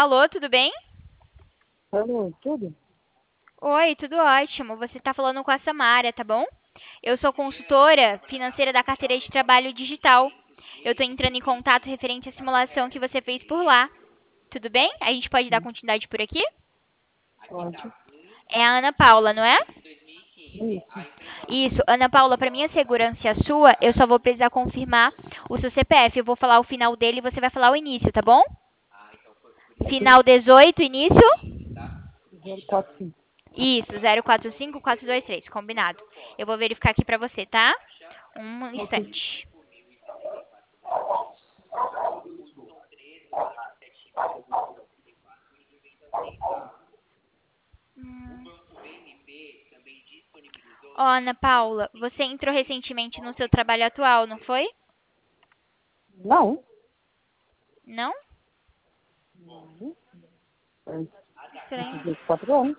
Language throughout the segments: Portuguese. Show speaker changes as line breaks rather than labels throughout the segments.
Alô, tudo bem?
Alô, tudo?
Oi, tudo ótimo. Você está falando com a Samara, tá bom? Eu sou consultora financeira da carteira de trabalho digital. Eu estou entrando em contato referente à simulação que você fez por lá. Tudo bem? A gente pode dar continuidade por aqui?
Pode.
É a Ana Paula, não é?
Isso.
Isso, Ana Paula, para minha segurança e a sua, eu só vou precisar confirmar o seu CPF. Eu vou falar o final dele e você vai falar o início, tá bom?
Ok.
Final 18, início?
045.
Isso, 045423, combinado. Eu vou verificar aqui pra você, tá? Um
Ok.
instante. Hum. Ó, Ana Paula, você entrou recentemente no seu trabalho atual, não foi?
Não.
Não?
Não. Faz esses
Estranho.
24 anos.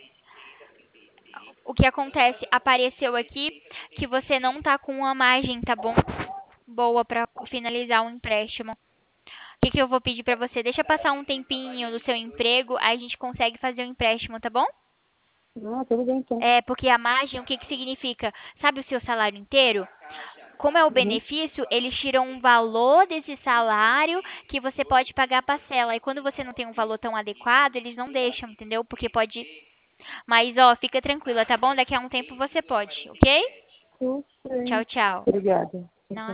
O que acontece? Apareceu aqui que você não tá com uma margem, tá bom? Boa pra finalizar um empréstimo. O que eu vou pedir pra você? Deixa passar um tempinho do seu emprego, aí a gente consegue fazer o empréstimo, tá bom?
Ah, tudo bem então.
É, porque a margem, o que que significa? Sabe o seu salário inteiro? Como é o
Uhum.
benefício, eles tiram um valor desse salário que você pode pagar a parcela. E quando você não tem um valor tão adequado, eles não deixam, entendeu? Porque pode. Mas, ó, fica tranquila, tá bom? Daqui a um tempo você pode, ok?
Tudo
Tchau,
bem.
tchau.
Obrigada. Tchau,
Não,
tchau.